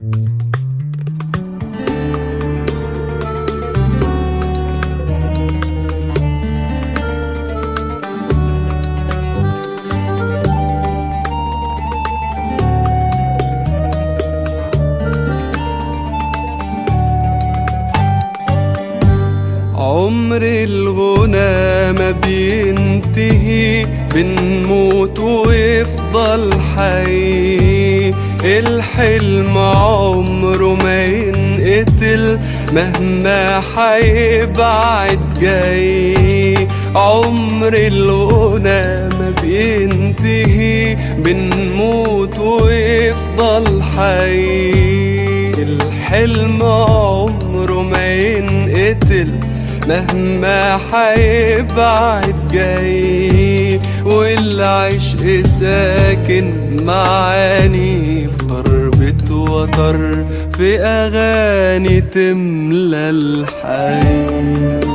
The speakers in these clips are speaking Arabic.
عمر الغنى ما بينتهي، بنموت ويفضل حي. الحلم عمره ما ينقتل مهما حيبعد جاي. عمر الغنى ما بينتهي، بنموت ويفضل حي. الحلم عمره ما ينقتل مهما حيبعد جاي. والعشق ساكن معاني في ضربة وتر، في أغاني تملى الحي.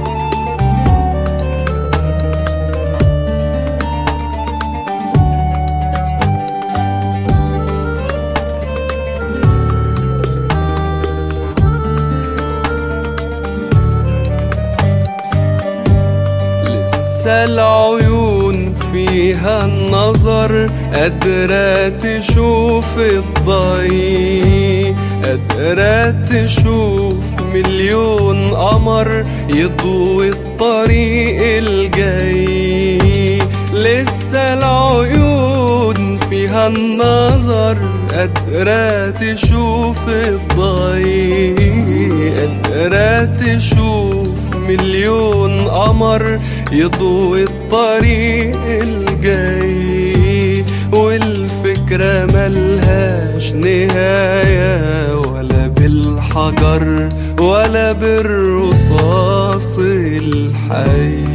العيون فيها النظر قادرة تشوف الضي، قادرة تشوف مليون قمر يضوي الطريق الجاي. لسه العيون فيها النظر قادرة تشوف الضي، قادرة تشوف مليون قمر يضوي الطريق الجاي. والفكرة ملهاش نهاية، ولا بالحجر ولا بالرصاص الحي.